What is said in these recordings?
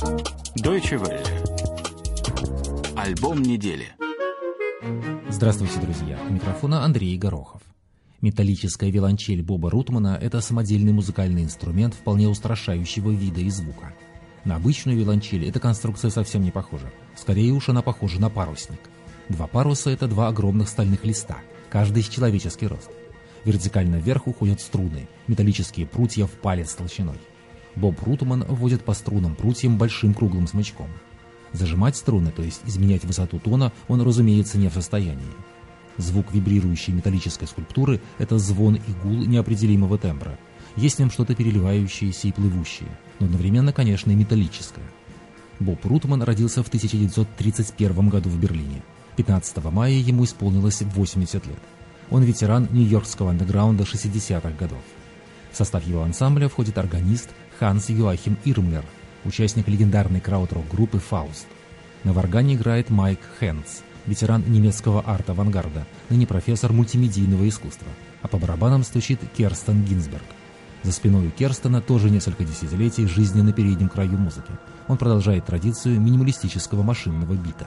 Deutsche Welle. Альбом недели. Здравствуйте, друзья! У микрофона Андрей Горохов. Металлическая виолончель Боба Рутмана – это самодельный музыкальный инструмент вполне устрашающего вида и звука. На обычную виолончель эта конструкция совсем не похожа. Скорее уж она похожа на парусник. Два паруса – это два огромных стальных листа, каждый с человеческий рост. Вертикально вверх уходят струны, металлические прутья в палец толщиной. Боб Рутман вводит по струнам прутьям большим круглым смычком. Зажимать струны, то есть изменять высоту тона, он, разумеется, не в состоянии. Звук вибрирующей металлической скульптуры – это звон и гул неопределимого тембра. Есть в нем что-то переливающееся и плывущее, но одновременно, конечно, и металлическое. Боб Рутман родился в 1931 году в Берлине. 15 мая ему исполнилось 80 лет. Он ветеран нью-йоркского андеграунда 60-х годов. В состав его ансамбля входит органист Ханс Йоахим Ирмлер, участник легендарной крауд-рок-группы «Фауст». На варгане играет Майк Хенц, ветеран немецкого арт-авангарда, ныне профессор мультимедийного искусства, а по барабанам стучит Керстен Гинзберг. За спиной у Керстена тоже несколько десятилетий жизни на переднем краю музыки. Он продолжает традицию минималистического машинного бита.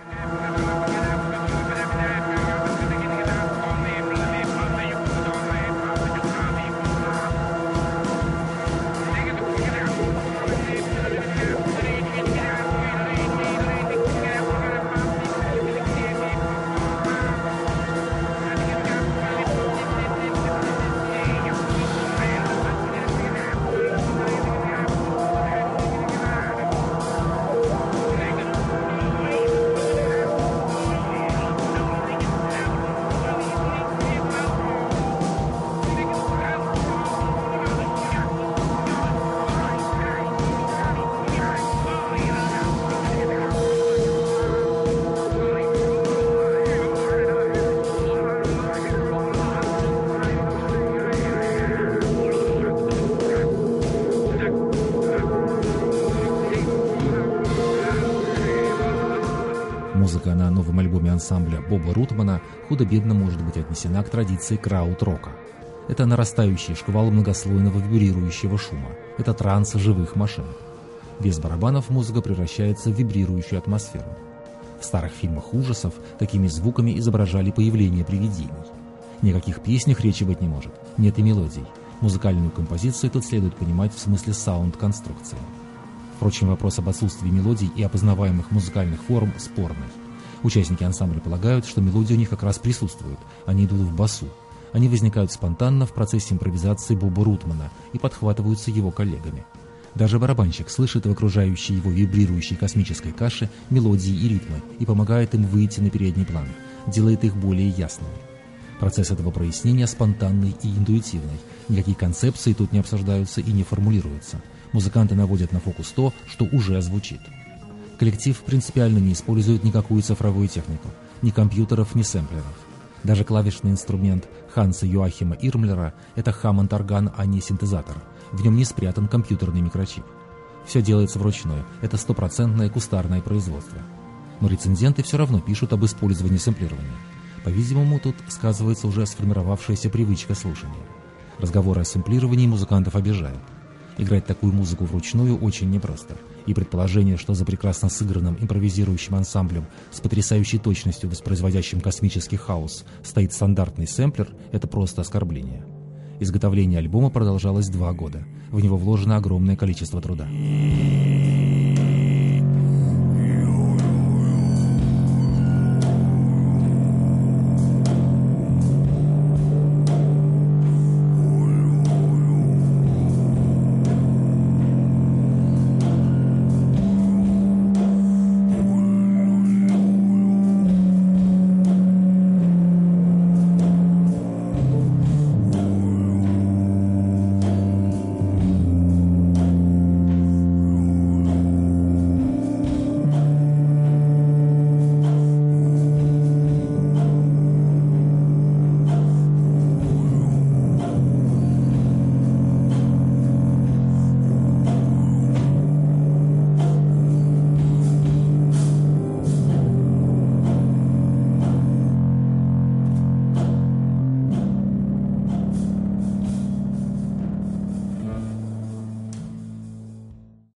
Музыка на новом альбоме ансамбля Боба Рутмана худо-бедно может быть отнесена к традиции крауд-рока. Это нарастающий шквал многослойного вибрирующего шума. Это транс живых машин. Без барабанов музыка превращается в вибрирующую атмосферу. В старых фильмах ужасов такими звуками изображали появление привидений. Ни о каких песнях речи быть не может. Нет и мелодий. Музыкальную композицию тут следует понимать в смысле саунд-конструкции. Впрочем, вопрос об отсутствии мелодий и опознаваемых музыкальных форм спорный. Участники ансамбля полагают, что мелодии у них как раз присутствуют, они идут в басу. Они возникают спонтанно в процессе импровизации Боба Рутмана и подхватываются его коллегами. Даже барабанщик слышит в окружающей его вибрирующей космической каше мелодии и ритмы и помогает им выйти на передний план, делает их более ясными. Процесс этого прояснения спонтанный и интуитивный. Никакие концепции тут не обсуждаются и не формулируются. Музыканты наводят на фокус то, что уже звучит. Коллектив принципиально не использует никакую цифровую технику, ни компьютеров, ни сэмплеров. Даже клавишный инструмент Ханса Йоахима Ирмлера – это Хаммонд-орган, а не синтезатор. В нем не спрятан компьютерный микрочип. Все делается вручную, это стопроцентное кустарное производство. Но рецензенты все равно пишут об использовании сэмплирования. По-видимому, тут сказывается уже сформировавшаяся привычка слушания. Разговоры о сэмплировании музыкантов обижают. Играть такую музыку вручную очень непросто, и предположение, что за прекрасно сыгранным импровизирующим ансамблем с потрясающей точностью воспроизводящим космический хаос стоит стандартный сэмплер, это просто оскорбление. Изготовление альбома продолжалось 2 года. В него вложено огромное количество труда.